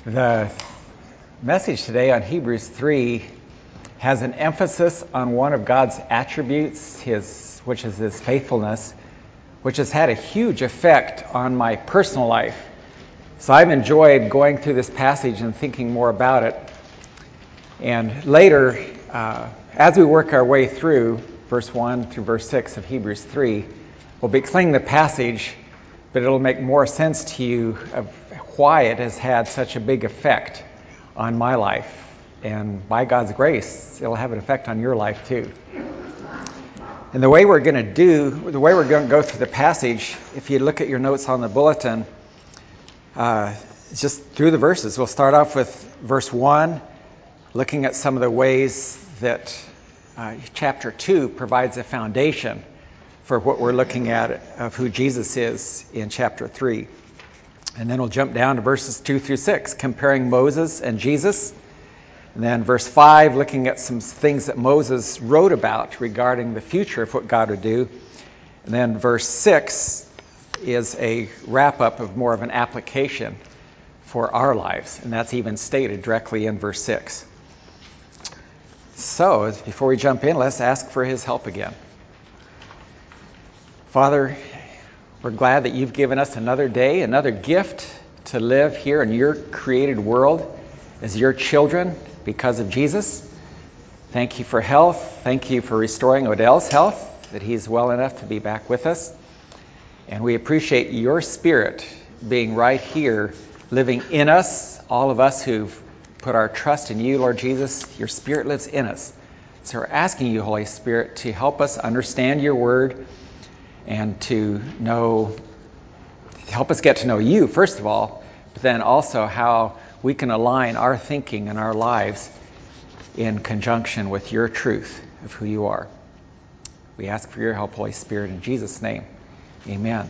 The message today on Hebrews 3 has an emphasis on one of God's attributes, which is His faithfulness, which has had a huge effect on my personal life. So I've enjoyed going through this passage and thinking more about it. And later, as we work our way through verse 1 through verse 6 of Hebrews 3, we'll be explaining the passage, but it'll make more sense to you of why it has had such a big effect on my life. And by God's grace, it'll have an effect on your life too. And the way we're going to go through the passage, if you look at your notes on the bulletin, just through the verses. We'll start off with verse 1, looking at some of the ways that chapter 2 provides a foundation for what we're looking at of who Jesus is in chapter 3. And then we'll jump down to verses 2 through 6, comparing Moses and Jesus. And then verse 5, looking at some things that Moses wrote about regarding the future of what God would do. And then verse 6 is a wrap-up of more of an application for our lives. And that's even stated directly in verse 6. So, before we jump in, let's ask for His help again. Father, we're glad that You've given us another day, another gift to live here in Your created world as Your children because of Jesus. Thank You for health. Thank You for restoring Odell's health, that he's well enough to be back with us. And we appreciate Your Spirit being right here, living in us, all of us who've put our trust in You, Lord Jesus. Your Spirit lives in us. So we're asking You, Holy Spirit, to help us understand Your Word and to help us get to know You, first of all, but then also how we can align our thinking and our lives in conjunction with Your truth of who You are. We ask for Your help, Holy Spirit, in Jesus' name. Amen.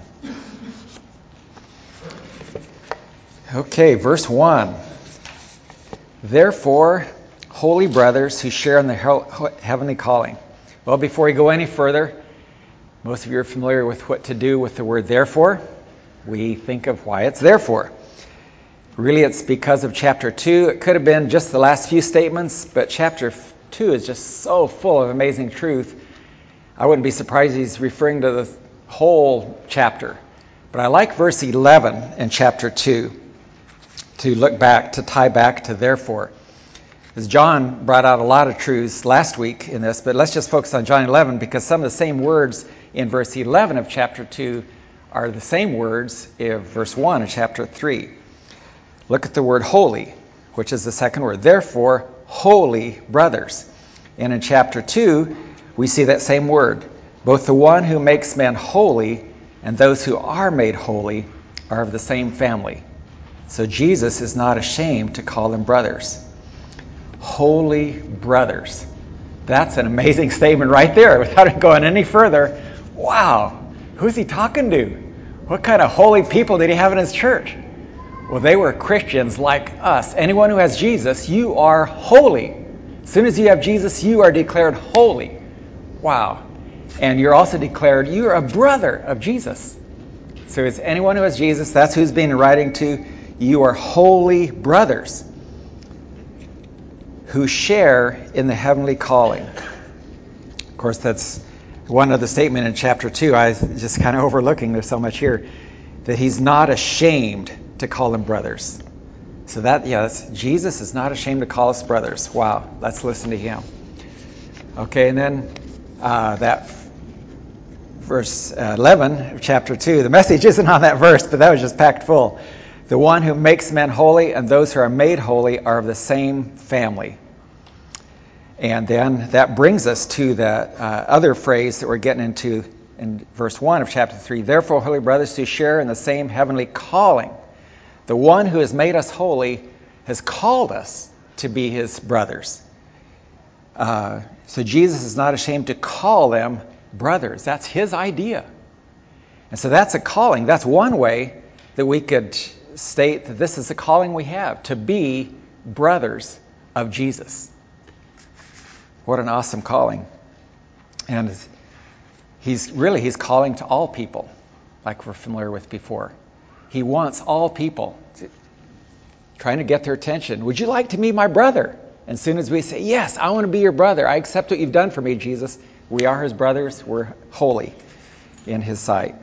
Okay, verse 1. Therefore, holy brothers who share in the heavenly calling. Well, before we go any further, most of you are familiar with what to do with the word therefore. We think of why it's therefore. Really, it's because of chapter 2. It could have been just the last few statements, but chapter 2 is just so full of amazing truth. I wouldn't be surprised he's referring to the whole chapter. But I like verse 11 in chapter 2 to tie back to therefore. As John brought out a lot of truths last week in this, but let's just focus on John 11 because some of the same words in verse 11 of chapter 2 are the same words in verse 1 of chapter 3. Look at the word holy, which is the second word. Therefore, holy brothers. And in chapter 2, we see that same word. Both the one who makes men holy and those who are made holy are of the same family. So Jesus is not ashamed to call them brothers. Holy brothers. That's an amazing statement right there. Without going any further, wow, who's he talking to? What kind of holy people did he have in his church? Well, they were Christians like us. Anyone who has Jesus, you are holy. As soon as you have Jesus, you are declared holy. Wow. And you're also declared, you're a brother of Jesus. So it's anyone who has Jesus, that's who's being writing to. You are holy brothers who share in the heavenly calling. Of course, that's one other statement in chapter 2. I was just kind of overlooking, there's so much here, that he's not ashamed to call them brothers. So Jesus is not ashamed to call us brothers. Wow, let's listen to Him. Okay, and then that verse 11 of chapter 2, the message isn't on that verse, but that was just packed full. The one who makes men holy and those who are made holy are of the same family. And then that brings us to that other phrase that we're getting into in verse 1 of chapter 3. Therefore, holy brothers, who share in the same heavenly calling. The one who has made us holy has called us to be His brothers. So Jesus is not ashamed to call them brothers. That's His idea. And so that's a calling. That's one way that we could state that this is the calling we have, to be brothers of Jesus. What an awesome calling. And He's calling to all people, like we're familiar with before. He wants all people trying to get their attention. Would you like to meet my brother? And as soon as we say, yes, I want to be your brother. I accept what you've done for me, Jesus. We are his brothers. We're holy in his sight.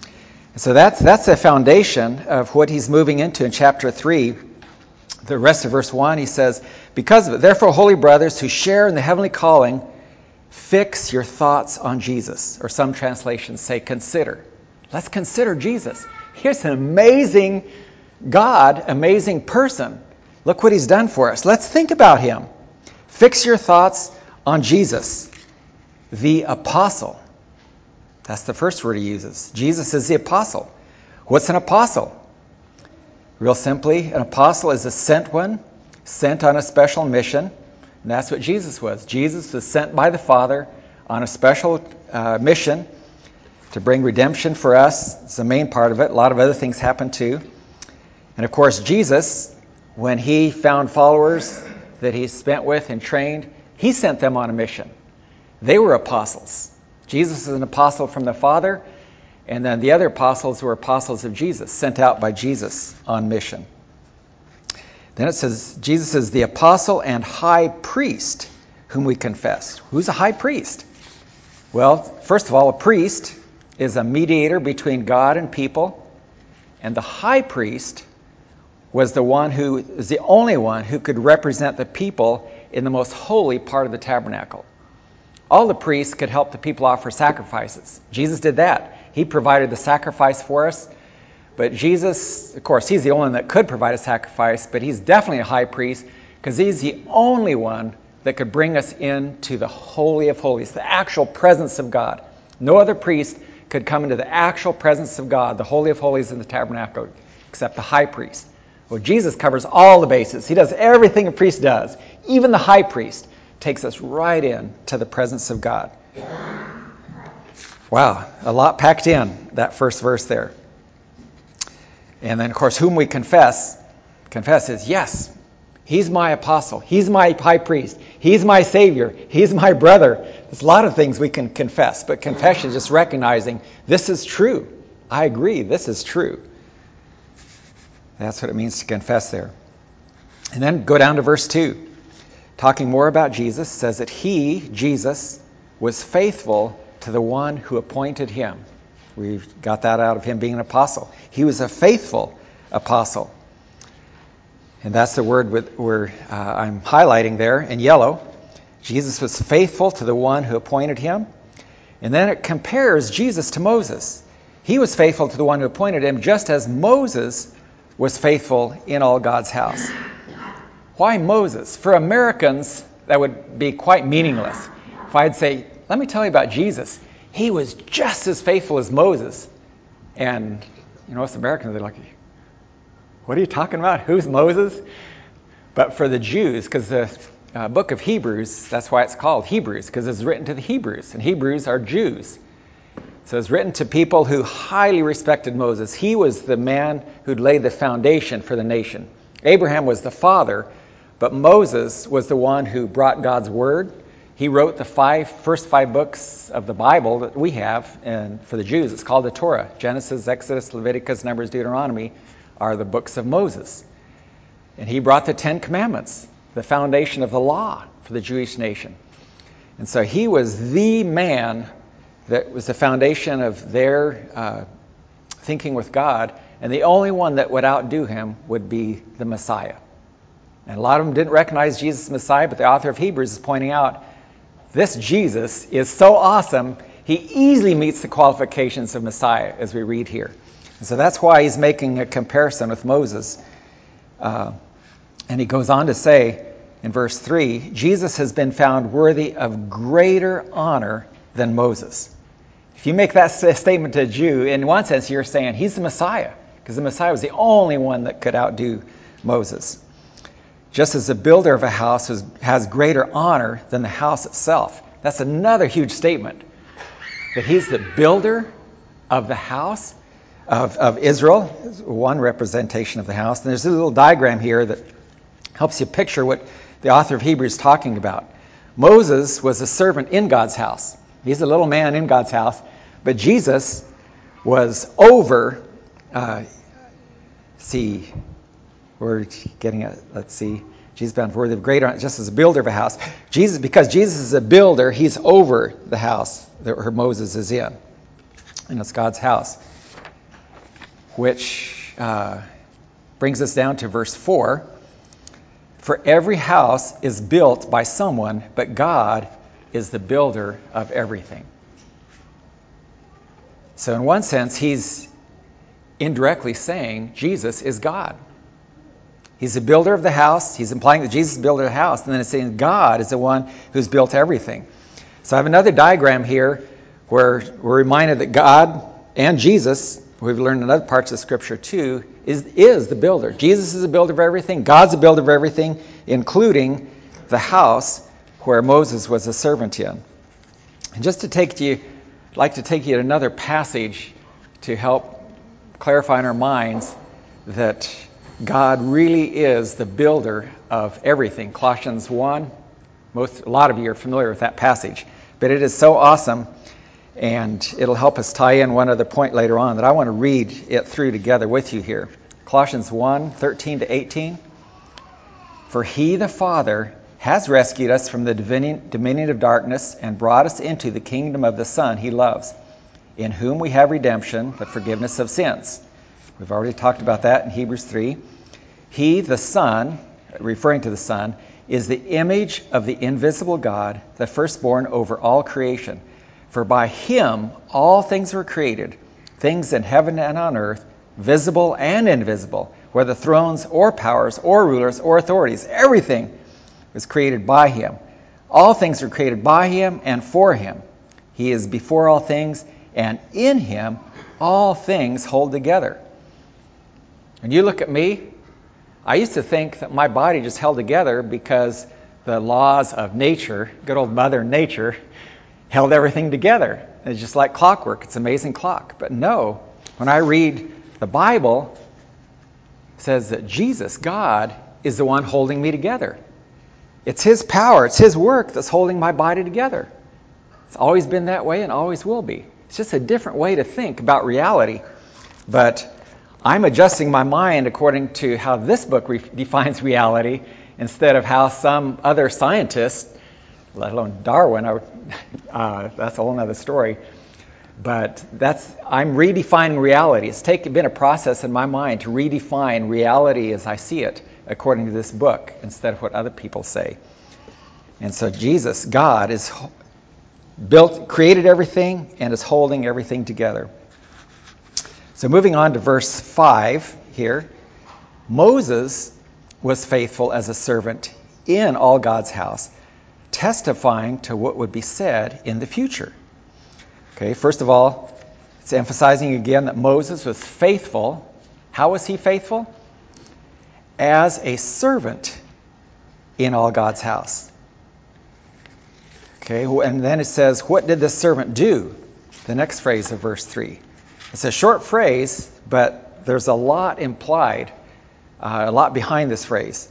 So that's the foundation of what he's moving into in chapter 3. The rest of verse 1, he says, because of it, therefore, holy brothers who share in the heavenly calling, fix your thoughts on Jesus. Or some translations say consider. Let's consider Jesus. Here's an amazing God, amazing person. Look what he's done for us. Let's think about him. Fix your thoughts on Jesus, the apostle. That's the first word he uses. Jesus is the apostle. What's an apostle? Real simply, an apostle is a sent one, sent on a special mission. And that's what Jesus was. Jesus was sent by the Father on a special mission to bring redemption for us. It's the main part of it. A lot of other things happen too. And of course, Jesus, when he found followers that he spent with and trained, he sent them on a mission. They were apostles. Jesus is an apostle from the Father, and then the other apostles were apostles of Jesus, sent out by Jesus on mission. Then it says, Jesus is the apostle and high priest whom we confess. Who's a high priest? Well, first of all, a priest is a mediator between God and people, and the high priest was the one who is the only one who could represent the people in the most holy part of the tabernacle. All the priests could help the people offer sacrifices. Jesus did that. He provided the sacrifice for us. But Jesus, of course, he's the only one that could provide a sacrifice, but he's definitely a high priest because he's the only one that could bring us into the Holy of Holies, the actual presence of God. No other priest could come into the actual presence of God, the Holy of Holies in the tabernacle, except the high priest. Well, Jesus covers all the bases. He does everything a priest does. Even the high priest takes us right in to the presence of God. Wow, a lot packed in that first verse there. And then, of course, whom we confess is, yes, he's my apostle. He's my high priest. He's my Savior. He's my brother. There's a lot of things we can confess, but confession is just recognizing this is true. I agree, this is true. That's what it means to confess there. And then go down to verse 2. Talking more about Jesus, says that he, Jesus, was faithful to the one who appointed him. We've got that out of him being an apostle. He was a faithful apostle. And that's the word I'm highlighting there in yellow. Jesus was faithful to the one who appointed him. And then it compares Jesus to Moses. He was faithful to the one who appointed him, just as Moses was faithful in all God's house. Why Moses? For Americans, that would be quite meaningless. If I'd say, let me tell you about Jesus. He was just as faithful as Moses. And, us Americans are like, what are you talking about? Who's Moses? But for the Jews, because the book of Hebrews, that's why it's called Hebrews, because it's written to the Hebrews. And Hebrews are Jews. So it's written to people who highly respected Moses. He was the man who'd laid the foundation for the nation. Abraham was the father, but Moses was the one who brought God's word. He wrote the first five books of the Bible that we have, and for the Jews, it's called the Torah. Genesis, Exodus, Leviticus, Numbers, Deuteronomy are the books of Moses. And he brought the Ten Commandments, the foundation of the law for the Jewish nation. And so he was the man that was the foundation of their thinking with God, and the only one that would outdo him would be the Messiah. And a lot of them didn't recognize Jesus as Messiah, but the author of Hebrews is pointing out, this Jesus is so awesome, he easily meets the qualifications of Messiah, as we read here. And so that's why he's making a comparison with Moses. And he goes on to say in verse 3, Jesus has been found worthy of greater honor than Moses. If you make that statement to a Jew, in one sense you're saying he's the Messiah, because the Messiah was the only one that could outdo Moses. Just as the builder of a house has greater honor than the house itself. That's another huge statement. That he's the builder of the house of Israel. One representation of the house. And there's a little diagram here that helps you picture what the author of Hebrews is talking about. Moses was a servant in God's house. He's a little man in God's house. But Jesus was over, We're getting it. Let's see. Jesus bound worthy of great honor, just as a builder of a house. Because Jesus is a builder, he's over the house that Moses is in. And it's God's house. Which brings us down to verse 4. For every house is built by someone, but God is the builder of everything. So in one sense, he's indirectly saying Jesus is God. He's the builder of the house. He's implying that Jesus is the builder of the house. And then it's saying God is the one who's built everything. So I have another diagram here where we're reminded that God and Jesus, we've learned in other parts of Scripture too, is the builder. Jesus is the builder of everything. God's the builder of everything, including the house where Moses was a servant in. And just to take you, I'd like to take you to another passage to help clarify in our minds that God really is the builder of everything. Colossians 1, a lot of you are familiar with that passage, but it is so awesome, and it'll help us tie in one other point later on that I want to read it through together with you here. Colossians 1, 13 to 18. For he, the Father, has rescued us from the dominion of darkness and brought us into the kingdom of the Son he loves, in whom we have redemption, the forgiveness of sins. We've already talked about that in Hebrews 3. He, the Son, referring to the Son, is the image of the invisible God, the firstborn over all creation. For by him all things were created, things in heaven and on earth, visible and invisible, whether thrones or powers or rulers or authorities. Everything was created by him. All things were created by him and for him. He is before all things, and in him all things hold together. When you look at me, I used to think that my body just held together because the laws of nature, good old Mother Nature, held everything together. It's just like clockwork. It's an amazing clock. But no, when I read the Bible, it says that Jesus, God, is the one holding me together. It's his power, it's his work that's holding my body together. It's always been that way and always will be. It's just a different way to think about reality. But I'm adjusting my mind according to how this book defines reality instead of how some other scientists, let alone Darwin, that's a whole other story. But I'm redefining reality. It's been a process in my mind to redefine reality as I see it according to this book instead of what other people say. And so Jesus, God, is created everything and is holding everything together. So moving on to verse 5 here, Moses was faithful as a servant in all God's house, testifying to what would be said in the future. Okay, first of all, it's emphasizing again that Moses was faithful. How was he faithful? As a servant in all God's house. Okay, and then it says, what did this servant do? The next phrase of verse 3. It's a short phrase, but there's a lot implied, a lot behind this phrase.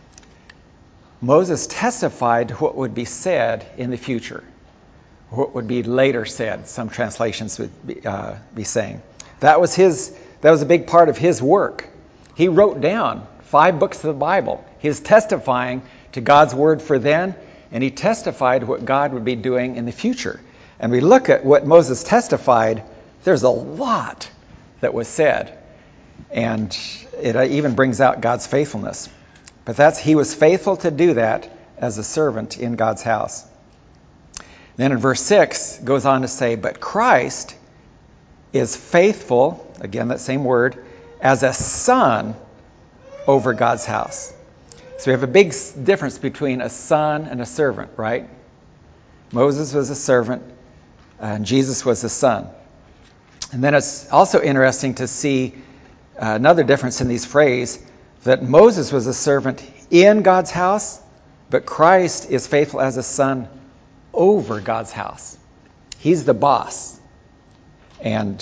Moses testified to what would be said in the future, what would be later said, some translations would be saying. That was a big part of his work. He wrote down 5 books of the Bible. He was testifying to God's word for then, and he testified to what God would be doing in the future. And we look at what Moses testified, there's a lot that was said. And it even brings out God's faithfulness. But he was faithful to do that as a servant in God's house. Then in verse 6 goes on to say, but Christ is faithful, again that same word, as a son over God's house. So we have a big difference between a son and a servant, right? Moses was a servant and Jesus was a son. And then it's also interesting to see another difference in these phrases, that Moses was a servant in God's house, but Christ is faithful as a son over God's house. He's the boss. And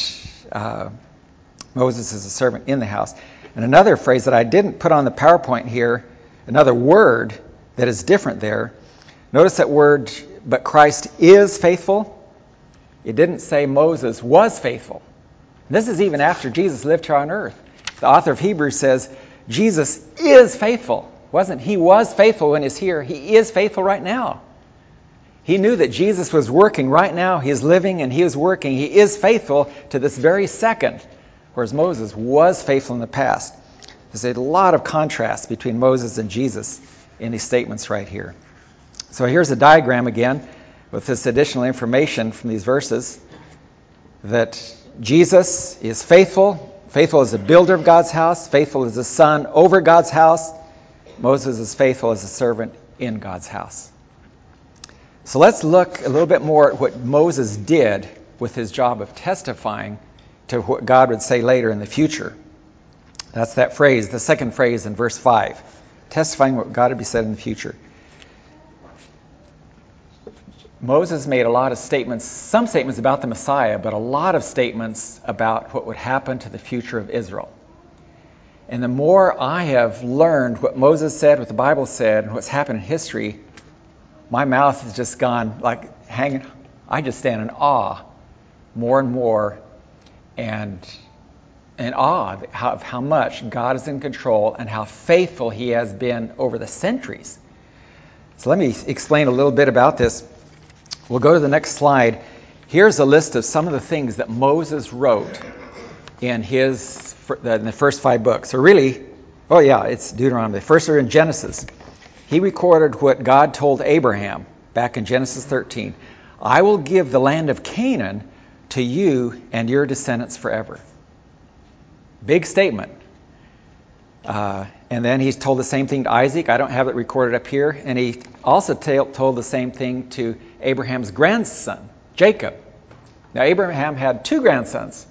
Moses is a servant in the house. And another phrase that I didn't put on the PowerPoint here, another word that is different there. Notice that word, but Christ is faithful. It didn't say Moses was faithful. This is even after Jesus lived here on earth. The author of Hebrews says, Jesus is faithful. He was faithful when he's here. He is faithful right now. He knew that Jesus was working right now. He is living and he is working. He is faithful to this very second, whereas Moses was faithful in the past. There's a lot of contrast between Moses and Jesus in these statements right here. So here's a diagram again with this additional information from these verses that Jesus is faithful. Faithful as a builder of God's house. Faithful as a son over God's house. Moses is faithful as a servant in God's house. So let's look a little bit more at what Moses did with his job of testifying to what God would say later in the future. That's that phrase, the second phrase in verse 5. Testifying what God would be said in the future. Moses made a lot of statements, some statements about the Messiah, but a lot of statements about what would happen to the future of Israel. And the more I have learned what Moses said, what the Bible said, and what's happened in history, my mouth has just gone like hanging. I just stand in awe more and more, and in awe of how much God is in control and how faithful he has been over the centuries. So let me explain a little bit about this. We'll go to the next slide. Here's a list of some of the things that Moses wrote in the first 5 books. Or really, it's Deuteronomy. The first are in Genesis. He recorded what God told Abraham back in Genesis 13. I will give the land of Canaan to you and your descendants forever. Big statement. And then he's told the same thing to Isaac. I don't have it recorded up here. And he also told the same thing to Abraham's grandson, Jacob. Now, Abraham had 2 grandsons,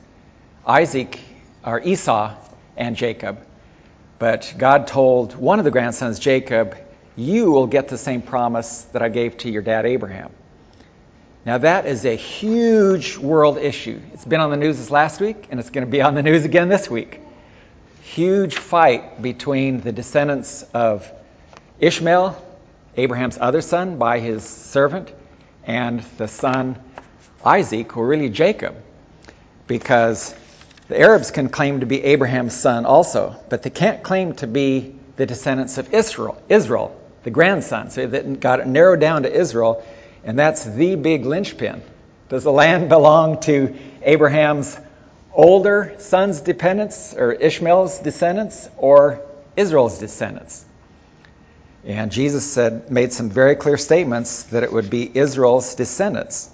Esau and Jacob. But God told one of the grandsons, Jacob, you will get the same promise that I gave to your dad, Abraham. Now, that is a huge world issue. It's been on the news this last week, and it's going to be on the news again this week. Huge fight between the descendants of Ishmael, Abraham's other son, by his servant, and the son Isaac, or really Jacob, because the Arabs can claim to be Abraham's son also, but they can't claim to be the descendants of Israel, the grandson. So that got it narrowed down to Israel, and that's the big linchpin. Does the land belong to Abraham's older son's descendants, or Ishmael's descendants, or Israel's descendants? And Jesus made some very clear statements that it would be Israel's descendants.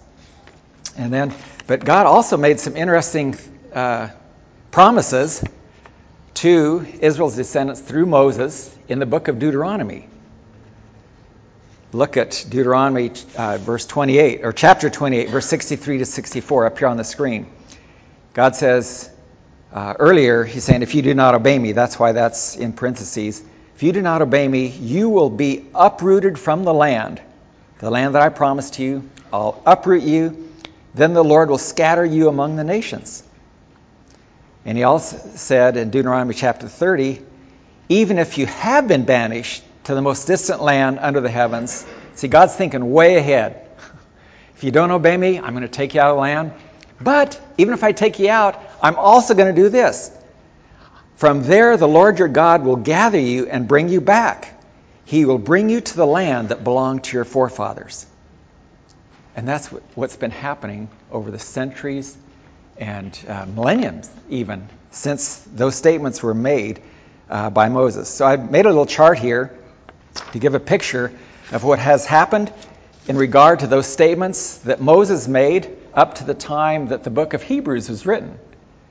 But God also made some interesting promises to Israel's descendants through Moses in the book of Deuteronomy. Look at Deuteronomy verse 28, or chapter 28, verse 63 to 64 up here on the screen. God says, earlier, he's saying, if you do not obey me, that's why that's in parentheses. If you do not obey me, you will be uprooted from the land that I promised you. I'll uproot you. Then the Lord will scatter you among the nations. And he also said in Deuteronomy chapter 30, even if you have been banished to the most distant land under the heavens, see, God's thinking way ahead. If you don't obey me, I'm going to take you out of the land. But even if I take you out, I'm also going to do this. From there, the Lord your God will gather you and bring you back. He will bring you to the land that belonged to your forefathers. And that's what's been happening over the centuries and millenniums even, since those statements were made by Moses. So I made a little chart here to give a picture of what has happened in regard to those statements that Moses made up to the time that the book of Hebrews was written.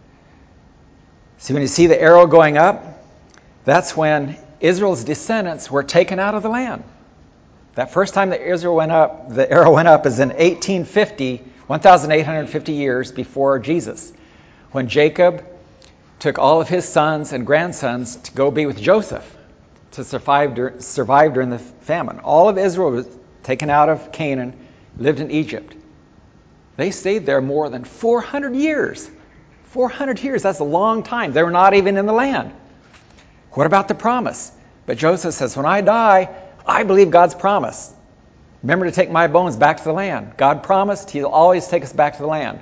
See, when you see the arrow going up, that's when Israel's descendants were taken out of the land. That first time that the arrow went up is in 1,850 years before Jesus, when Jacob took all of his sons and grandsons to go be with Joseph to survive during the famine. All of Israel was taken out of Canaan, lived in Egypt. They stayed there more than 400 years. 400 years, that's a long time. They were not even in the land. What about the promise? But Joseph says, when I die, I believe God's promise. Remember to take my bones back to the land. God promised he'll always take us back to the land.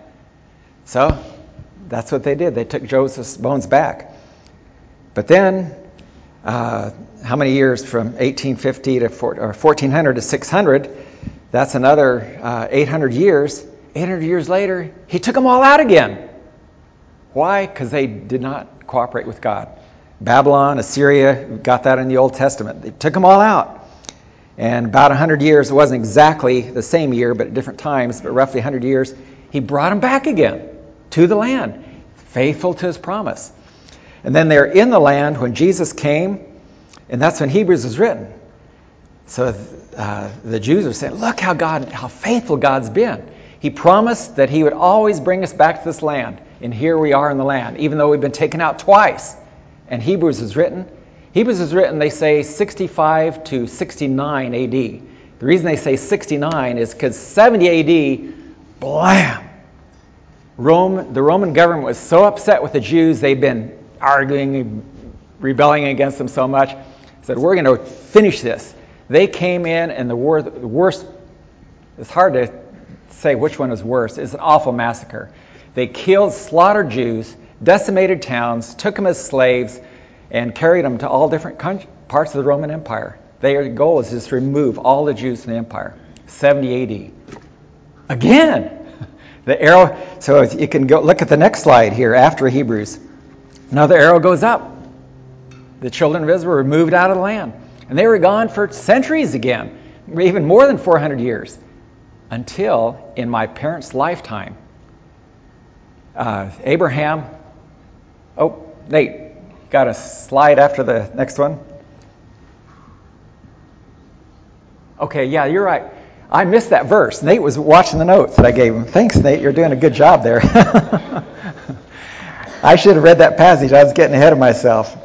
So that's what they did. They took Joseph's bones back. But then How many years from 1850 to 1400 to 600? That's another 800 years. 800 years later, he took them all out again. Why? Because they did not cooperate with God. Babylon, Assyria, got that in the Old Testament. They took them all out. And about 100 years, it wasn't exactly the same year, but at different times, but roughly 100 years, he brought them back again to the land, faithful to his promise. And then they're in the land when Jesus came, and that's when Hebrews was written. So the Jews are saying, look how faithful God's been. He promised that he would always bring us back to this land. And here we are in the land, even though we've been taken out twice. And Hebrews is written. Hebrews is written, they say, 65 to 69 AD. The reason they say 69 is because 70 AD, blam! The Roman government was so upset with the Jews, they've been arguing and rebelling against them so much, said, we're going to finish this. They came in, and the worst, it's hard to say which one was worse. It's an awful massacre. They killed, slaughtered Jews, decimated towns, took them as slaves, and carried them to all different parts of the Roman Empire. Their goal is just to remove all the Jews from the empire. 70 AD. Again! The arrow, so you can go look at the next slide here after Hebrews. Another arrow goes up. The children of Israel were moved out of the land. And they were gone for centuries again, even more than 400 years, until in my parents' lifetime, Abraham, Nate, got a slide after the next one? Okay, yeah, you're right. I missed that verse. Nate was watching the notes that I gave him. Thanks, Nate. You're doing a good job there. I should have read that passage. I was getting ahead of myself.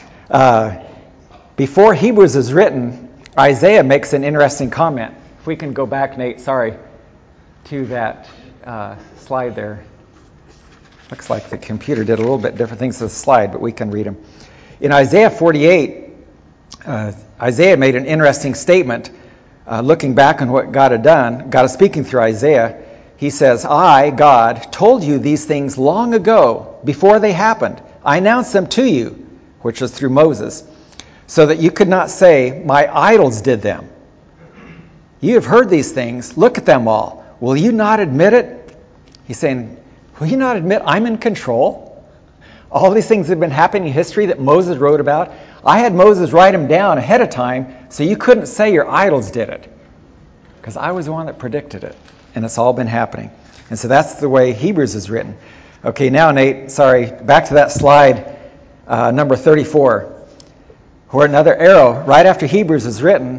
Before Hebrews is written, Isaiah makes an interesting comment. If we can go back, Nate, to that slide there. Looks like the computer did a little bit different things to the slide, but we can read them. In Isaiah 48, Isaiah made an interesting statement looking back on what God had done. God is speaking through Isaiah. He says, I, God, told you these things long ago, before they happened. I announced them to you, which was through Moses, so that you could not say, my idols did them. You have heard these things. Look at them all. Will you not admit it? He's saying, will you not admit I'm in control? All these things have been happening in history that Moses wrote about. I had Moses write them down ahead of time so you couldn't say your idols did it. Because I was the one that predicted it. And it's all been happening. And so that's the way Hebrews is written. Okay, now Nate, back to that slide, number 34. Where another arrow, right after Hebrews is written,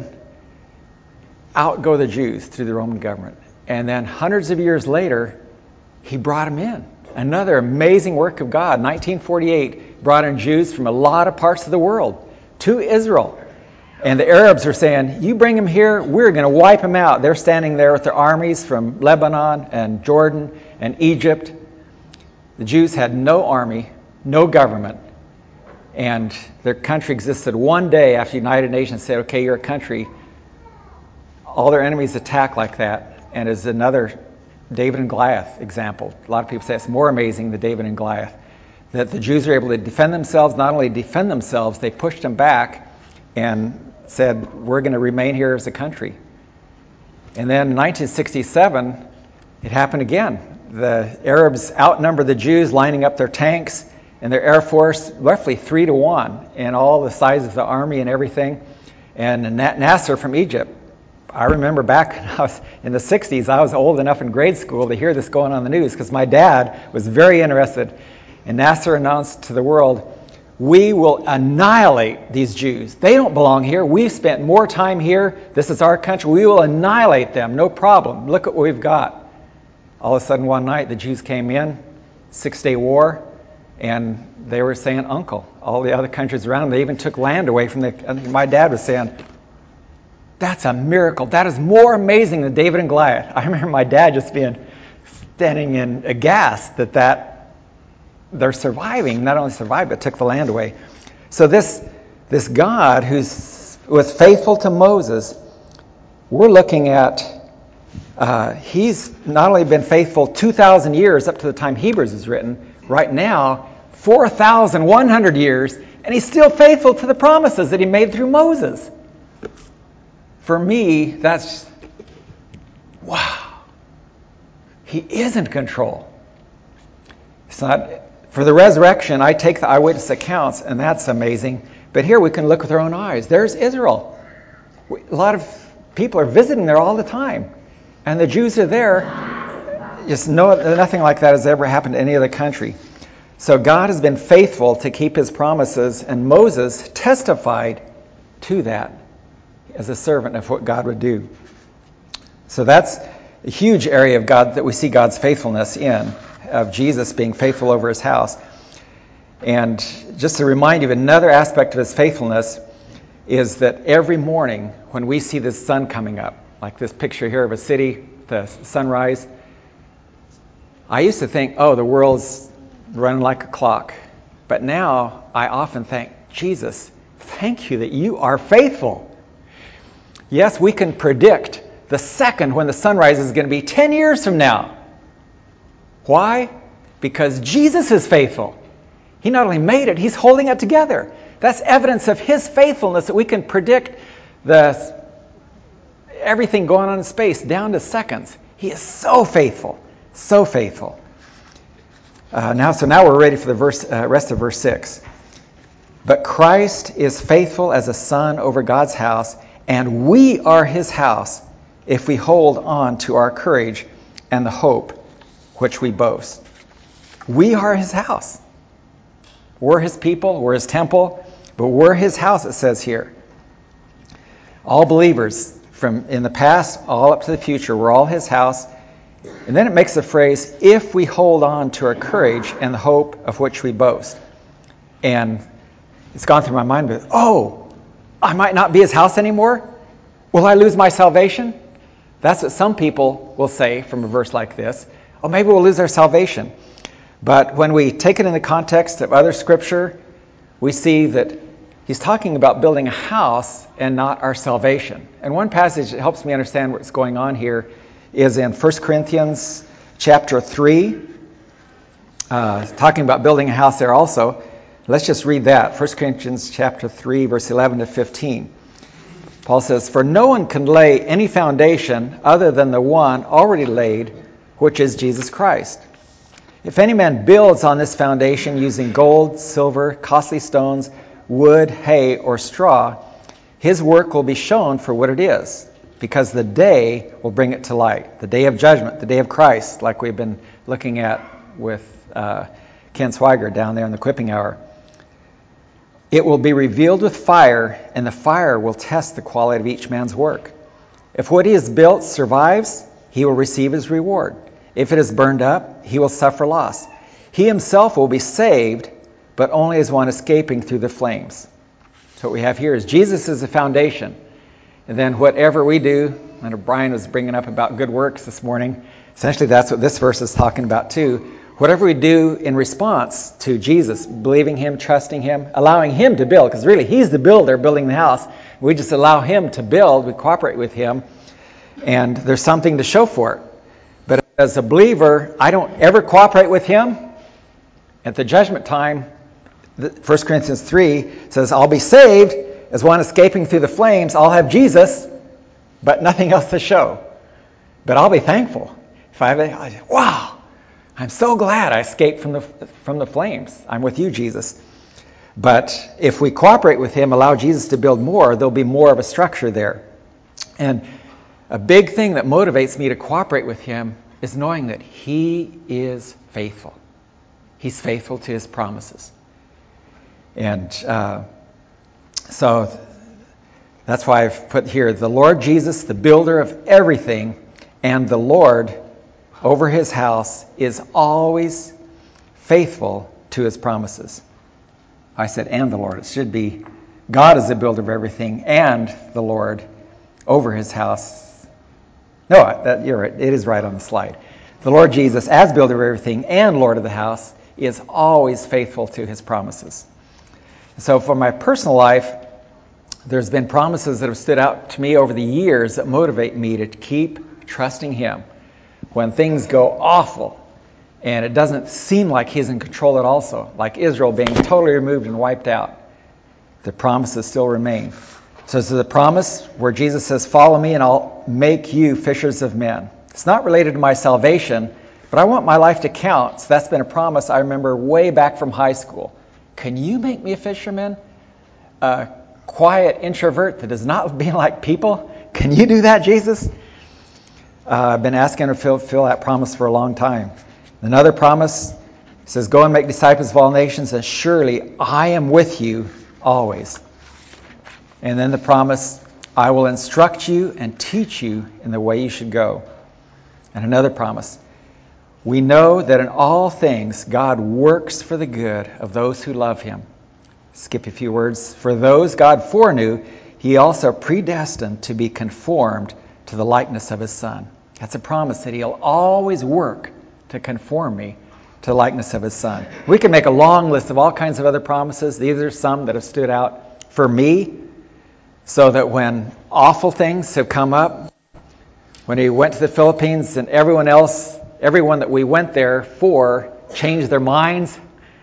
out go the Jews through the Roman government. And then hundreds of years later, he brought them in. Another amazing work of God. 1948 brought in Jews from a lot of parts of the world to Israel. And the Arabs are saying, you bring them here, we're going to wipe them out. They're standing there with their armies from Lebanon and Jordan and Egypt. The Jews had no army, no government. And their country existed one day after the United Nations said, okay, you're a country. All their enemies attack like that. And as another David and Goliath example. A lot of people say it's more amazing than David and Goliath. That the Jews were able to defend themselves. Not only defend themselves, they pushed them back and said, we're going to remain here as a country. And then in 1967, it happened again. The Arabs outnumbered the Jews, lining up their tanks and their air force roughly 3-1 and all the size of the army and everything. And Nasser from Egypt, I remember back when I was in the 60s, I was old enough in grade school to hear this going on the news because my dad was very interested. And Nasser announced to the world, we will annihilate these Jews. They don't belong here. We've spent more time here. This is our country. We will annihilate them. No problem. Look at what we've got. All of a sudden one night the Jews came in, 6-day war, and they were saying uncle. All the other countries around them, they even took land away from my dad was saying, that's a miracle. That is more amazing than David and Goliath. I remember my dad just standing in aghast that they're surviving, not only survived, but took the land away. So this God who was faithful to Moses, we're looking at, he's not only been faithful 2,000 years up to the time Hebrews is written, right now, 4,100 years, and he's still faithful to the promises that he made through Moses. For me, that's, wow. He is in control. It's not, for the resurrection, I take the eyewitness accounts, and that's amazing. But here we can look with our own eyes. There's Israel. A lot of people are visiting there all the time. And the Jews are there. Just nothing like that has ever happened to any other country. So God has been faithful to keep his promises, and Moses testified to that as a servant of what God would do. So that's a huge area of God that we see God's faithfulness in, of Jesus being faithful over his house. And just to remind you of another aspect of his faithfulness is that every morning when we see the sun coming up, like this picture here of a city, the sunrise, I used to think, oh, the world's running like a clock. But now I often think, Jesus, thank you that you are faithful. Yes, we can predict the second when the sunrise is going to be 10 years from now. Why? Because Jesus is faithful. He not only made it, he's holding it together. That's evidence of his faithfulness, that we can predict everything going on in space down to seconds. He is so faithful, so faithful. Now we're ready for the rest of verse 6. But Christ is faithful as a son over God's house, and we are his house if we hold on to our courage and the hope which we boast. We are his house. We're his people, we're his temple, but we're his house, it says here. All believers, from in the past all up to the future, we're all his house. And then it makes the phrase, if we hold on to our courage and the hope of which we boast. And it's gone through my mind, but, I might not be his house anymore? Will I lose my salvation? That's what some people will say from a verse like this. Oh, maybe we'll lose our salvation. But when we take it in the context of other scripture, we see that he's talking about building a house and not our salvation. And one passage that helps me understand what's going on here is in 1 Corinthians chapter 3, talking about building a house there also. Let's just read that. 1 Corinthians chapter 3, verse 11 to 15. Paul says, "For no one can lay any foundation other than the one already laid, which is Jesus Christ. If any man builds on this foundation using gold, silver, costly stones, wood, hay, or straw, his work will be shown for what it is, because the day will bring it to light." The day of judgment, the day of Christ, like we've been looking at with Ken Swiger down there in the Equipping Hour. "It will be revealed with fire, and the fire will test the quality of each man's work. If what he has built survives, he will receive his reward. If it is burned up, he will suffer loss. He himself will be saved, but only as one escaping through the flames." So what we have here is Jesus is the foundation. And then whatever we do, I know Brian was bringing up about good works this morning. Essentially, that's what this verse is talking about too. Whatever we do in response to Jesus, believing him, trusting him, allowing him to build, because really he's the builder building the house. We just allow him to build, we cooperate with him, and there's something to show for it. But as a believer, I don't ever cooperate with him. At the judgment time, 1 Corinthians 3 says, I'll be saved as one escaping through the flames. I'll have Jesus, but nothing else to show. But I'll be thankful. Wow, I'm so glad I escaped from the flames. I'm with you, Jesus. But if we cooperate with him, allow Jesus to build more, there'll be more of a structure there. And a big thing that motivates me to cooperate with him is knowing that he is faithful. He's faithful to his promises. And so that's why I've put here, the Lord Jesus, the builder of everything, and the Lord over his house is always faithful to his promises. I said, and the Lord. It should be God is the builder of everything, and the Lord over his house. No, you're right. It is right on the slide. The Lord Jesus, as builder of everything and Lord of the house, is always faithful to his promises. So for my personal life, there's been promises that have stood out to me over the years that motivate me to keep trusting him. When things go awful and it doesn't seem like he's in control at all, so like Israel being totally removed and wiped out. the promises still remain. So this is the promise where Jesus says, follow me and I'll make you fishers of men. It's not related to my salvation, but I want my life to count. So that's been a promise I remember way back from high school. Can you make me a fisherman? A quiet introvert that does not be like people? Can you do that, Jesus? I've been asking him to fulfill that promise for a long time. Another promise says, go and make disciples of all nations, and surely I am with you always. And then the promise, I will instruct you and teach you in the way you should go. And another promise, we know that in all things God works for the good of those who love him. Skip a few words. For those God foreknew, he also predestined to be conformed to the likeness of his Son. That's a promise that he'll always work to conform me to the likeness of his Son. We can make a long list of all kinds of other promises. These are some that have stood out for me, so that when awful things have come up, when we went to the Philippines and everyone that we went there for changed their minds,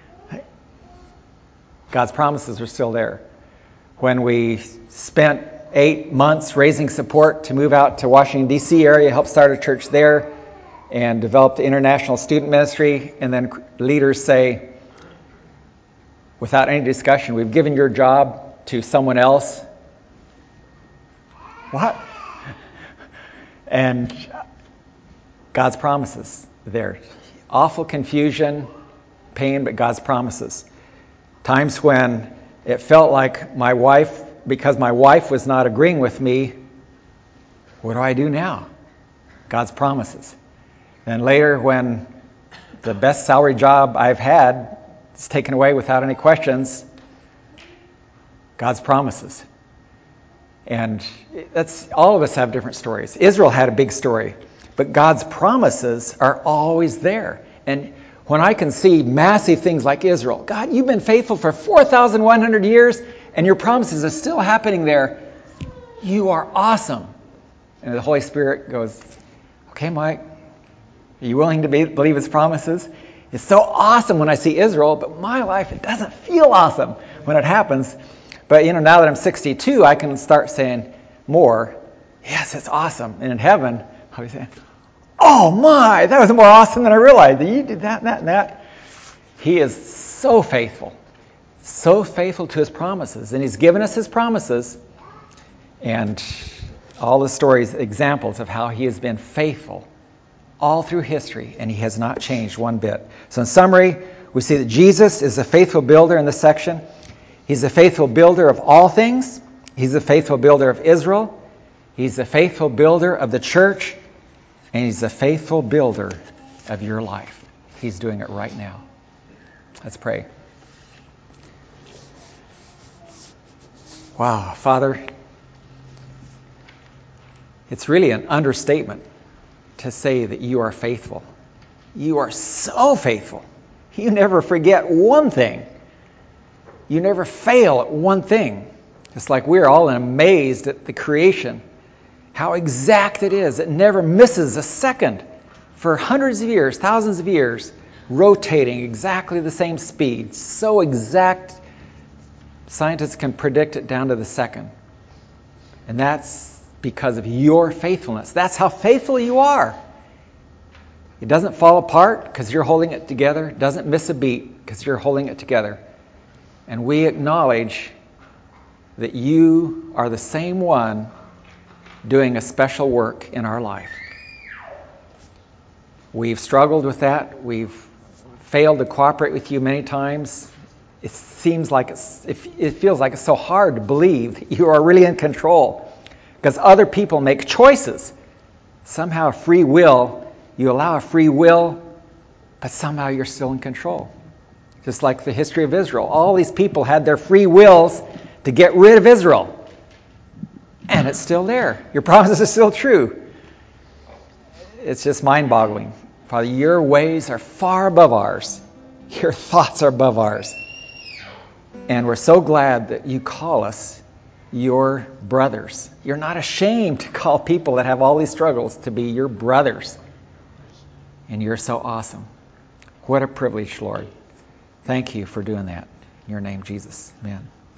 God's promises are still there. When we spent 8 months raising support to move out to Washington, D.C. area, help start a church there, and develop the international student ministry, and then leaders say, without any discussion, we've given your job to someone else. What? And God's promises there. Awful confusion, pain, but God's promises. Times when it felt like my wife, because my wife was not agreeing with me, what do I do now? God's promises. And later when the best salary job I've had is taken away without any questions, God's promises. And that's, all of us have different stories. Israel had a big story, but God's promises are always there. And when I can see massive things like Israel, God, you've been faithful for 4,100 years, and your promises are still happening there. You are awesome. And the Holy Spirit goes, okay, Mike, are you willing to believe his promises? It's so awesome when I see Israel, but my life, it doesn't feel awesome when it happens. But, now that I'm 62, I can start saying more, yes, it's awesome. And in heaven, I'll be saying, oh my, that was more awesome than I realized. You did that and that and that. He is so faithful to his promises. And he's given us his promises. And all the stories, examples of how he has been faithful all through history, and he has not changed one bit. So in summary, we see that Jesus is a faithful builder in this section. He's a faithful builder of all things. He's a faithful builder of Israel. He's a faithful builder of the church. And he's a faithful builder of your life. He's doing it right now. Let's pray. Wow, Father, it's really an understatement to say that you are faithful. You are so faithful. You never forget one thing. You never fail at one thing. It's like we're all amazed at the creation, how exact it is. It never misses a second for hundreds of years, thousands of years, rotating exactly the same speed. So exact, scientists can predict it down to the second. And that's because of your faithfulness. That's how faithful you are. It doesn't fall apart because you're holding it together. It doesn't miss a beat because you're holding it together. And we acknowledge that you are the same one doing a special work in our life. We've struggled with that. We've failed to cooperate with you many times. It feels like it's so hard to believe that you are really in control, because other people make choices. Somehow free will, you allow a free will, but somehow you're still in control. Just like the history of Israel. All these people had their free wills to get rid of Israel. And it's still there. Your promises are still true. It's just mind-boggling. Father, your ways are far above ours. Your thoughts are above ours. And we're so glad that you call us your brothers. You're not ashamed to call people that have all these struggles to be your brothers. And you're so awesome. What a privilege, Lord. Thank you for doing that. In your name, Jesus. Amen.